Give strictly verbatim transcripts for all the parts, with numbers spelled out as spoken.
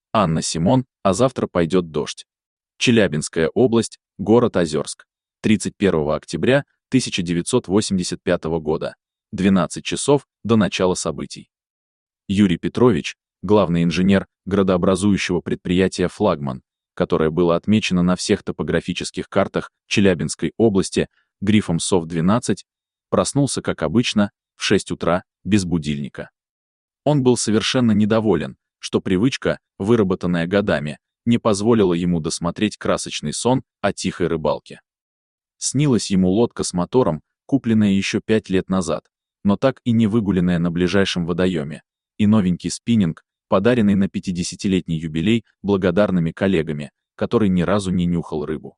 Анна Симон, а завтра пойдет дождь. Челябинская область, город Озерск. тридцать первого октября тысяча девятьсот восемьдесят пятого года. двенадцать часов до начала событий. Юрий Петрович, главный инженер градообразующего предприятия «Флагман», которое было отмечено на всех топографических картах Челябинской области грифом сов двенадцать, проснулся, как обычно, в шесть утра, без будильника. Он был совершенно недоволен, что привычка, выработанная годами, не позволила ему досмотреть красочный сон о тихой рыбалке. Снилась ему лодка с мотором, купленная еще пять лет назад, но так и не выгуленная на ближайшем водоеме, и новенький спиннинг, подаренный на пятидесятилетний юбилей благодарными коллегами, который ни разу не нюхал рыбу.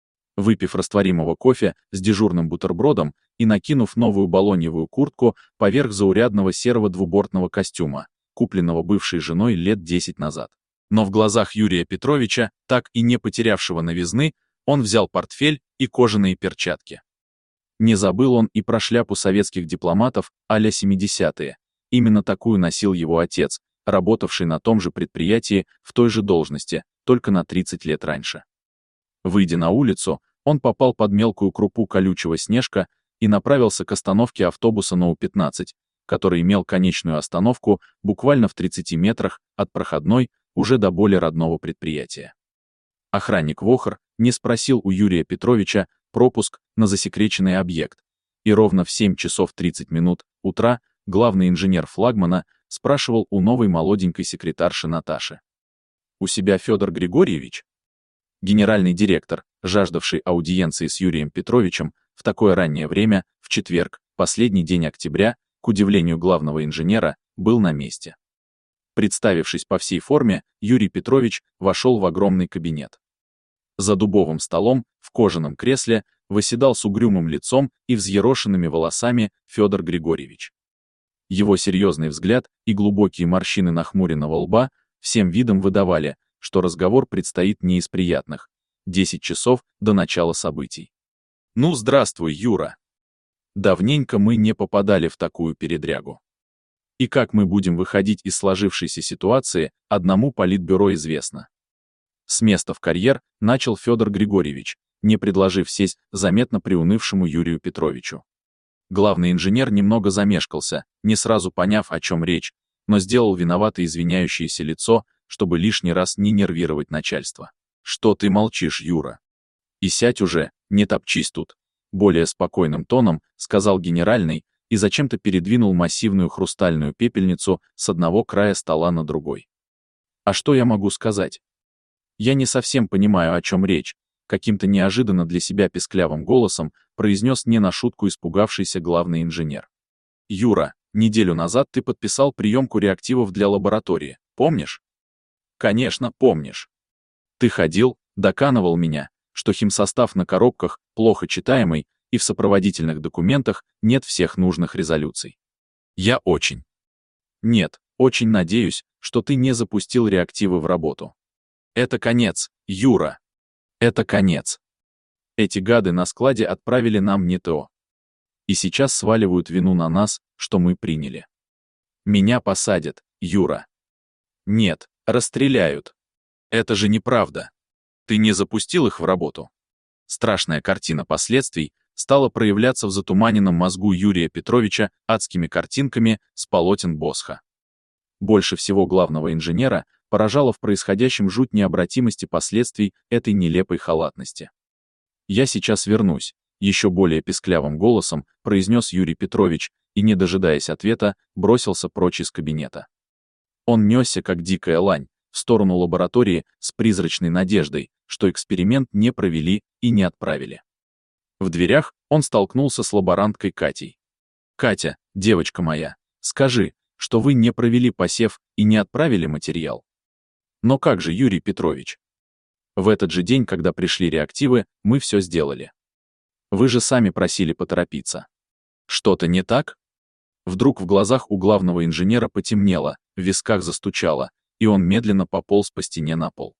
Выпив растворимого кофе с дежурным бутербродом и накинув новую балоньевую куртку поверх заурядного серого двубортного костюма, купленного бывшей женой лет десять назад. Но в глазах Юрия Петровича, так и не потерявшего новизны, он взял портфель и кожаные перчатки. Не забыл он и про шляпу советских дипломатов а-ля семидесятые. Именно такую носил его отец, работавший на том же предприятии в той же должности, только на тридцать лет раньше. Выйдя на улицу, он попал под мелкую крупу колючего снежка и направился к остановке автобуса ноу пятнадцать, который имел конечную остановку буквально в тридцати метрах от проходной, уже до боли родного предприятия. Охранник Вохр не спросил у Юрия Петровича пропуск на засекреченный объект, и ровно в семь часов тридцать минут утра главный инженер «Флагмана» спрашивал у новой молоденькой секретарши Наташи. «У себя Федор Григорьевич?» Генеральный директор, жаждавший аудиенции с Юрием Петровичем, в такое раннее время, в четверг, последний день октября, к удивлению главного инженера, был на месте. Представившись по всей форме, Юрий Петрович вошел в огромный кабинет. За дубовым столом, в кожаном кресле, восседал с угрюмым лицом и взъерошенными волосами Федор Григорьевич. Его серьезный взгляд и глубокие морщины нахмуренного лба всем видом выдавали, что разговор предстоит не из приятных. Десять часов до начала событий. «Ну, здравствуй, Юра. Давненько мы не попадали в такую передрягу. И как мы будем выходить из сложившейся ситуации, одному политбюро известно». С места в карьер начал Федор Григорьевич, не предложив сесть заметно приунывшему Юрию Петровичу. Главный инженер немного замешкался, не сразу поняв, о чем речь, но сделал виновато извиняющееся лицо, чтобы лишний раз не нервировать начальство. «Что ты молчишь, Юра? И сядь уже, не топчись тут», более спокойным тоном сказал генеральный и зачем-то передвинул массивную хрустальную пепельницу с одного края стола на другой. «А что я могу сказать? Я не совсем понимаю, о чем речь», каким-то неожиданно для себя песклявым голосом произнес не на шутку испугавшийся главный инженер. «Юра, неделю назад ты подписал приемку реактивов для лаборатории, помнишь?» «Конечно, помнишь. Ты ходил, доканывал меня, что химсостав на коробках плохо читаемый и в сопроводительных документах нет всех нужных резолюций. Я очень. Нет, очень надеюсь, что ты не запустил реактивы в работу. Это конец, Юра. Это конец. Эти гады на складе отправили нам не то. И сейчас сваливают вину на нас, что мы приняли. Меня посадят, Юра. Нет, расстреляют. Это же неправда. Ты не запустил их в работу». Страшная картина последствий стала проявляться в затуманенном мозгу Юрия Петровича адскими картинками с полотен Босха. Больше всего главного инженера поражала в происходящем жуть необратимости последствий этой нелепой халатности. «Я сейчас вернусь», — еще более песклявым голосом произнес Юрий Петрович и, не дожидаясь ответа, бросился прочь из кабинета. Он несся, как дикая лань, в сторону лаборатории с призрачной надеждой, что эксперимент не провели и не отправили. В дверях он столкнулся с лаборанткой Катей. «Катя, девочка моя, скажи, что вы не провели посев и не отправили материал». «Но как же, Юрий Петрович? В этот же день, когда пришли реактивы, мы все сделали. Вы же сами просили поторопиться. Что-то не так?» Вдруг в глазах у главного инженера потемнело, в висках застучало, и он медленно пополз по стене на пол.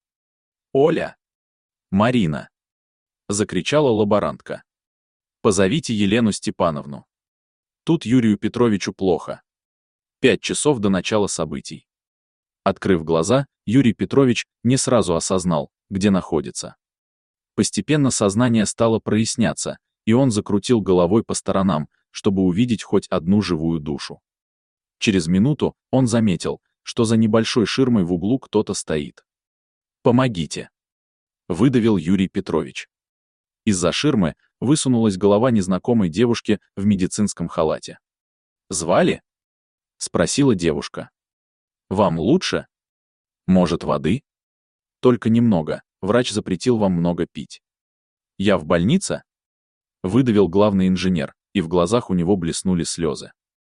«Оля! Марина!» — закричала лаборантка. «Позовите Елену Степановну». Тут Юрию Петровичу плохо. Пять часов до начала событий. Открыв глаза, Юрий Петрович не сразу осознал, где находится. Постепенно сознание стало проясняться, и он закрутил головой по сторонам, чтобы увидеть хоть одну живую душу. Через минуту он заметил, что за небольшой ширмой в углу кто-то стоит. «Помогите!» — выдавил Юрий Петрович. Из-за ширмы высунулась голова незнакомой девушки в медицинском халате. «Звали?» — спросила девушка. «Вам лучше? Может, воды?» «Только немного, врач запретил вам много пить». «Я в больнице?» — выдавил главный инженер, и в глазах у него блеснули слезы.